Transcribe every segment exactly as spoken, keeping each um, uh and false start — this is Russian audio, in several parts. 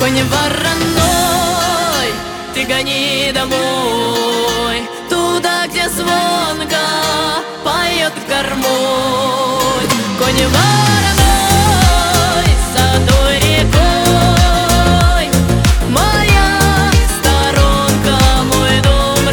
Конь вороной, ты гони домой, туда, где звонко поет гармонь. Конь вороной, садой рекой, моя сторонка, мой дом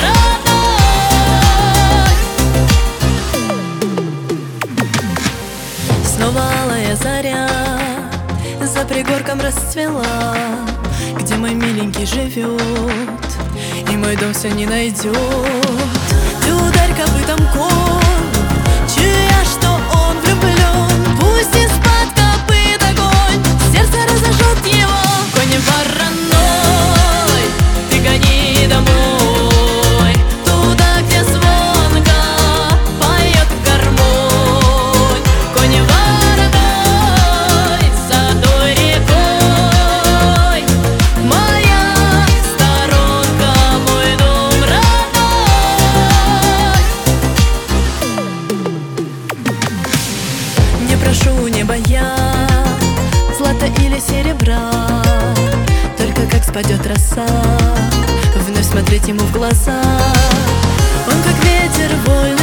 родной. Снова алая заря за пригорком расцвела, где мой миленький живет, и мой дом все не найдет. Ты ударь копытом конь, чуя, что он влюблен, пусть из-под копыт огонь сердце разожжет его. Конь вороной, ты гони домой, туда, где звонко поет гармонь. Конь вороной, садой рекой, моя сторонка, мой дом родной. Не прошу неба я злата или серебра, только как спадет роса, вновь смотреть ему в глаза. Он как ветер вольный